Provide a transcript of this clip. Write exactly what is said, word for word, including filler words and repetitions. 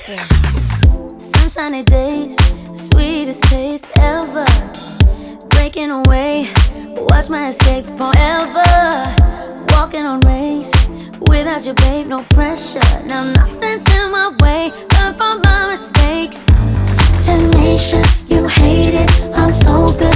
Okay. Sunshiny days, sweetest taste ever. Breaking away, watch my escape forever. Walking on rays, without you, babe, no pressure. Now nothing's in my way, learn from my mistakes. Tenacious, you hate it, I'm so good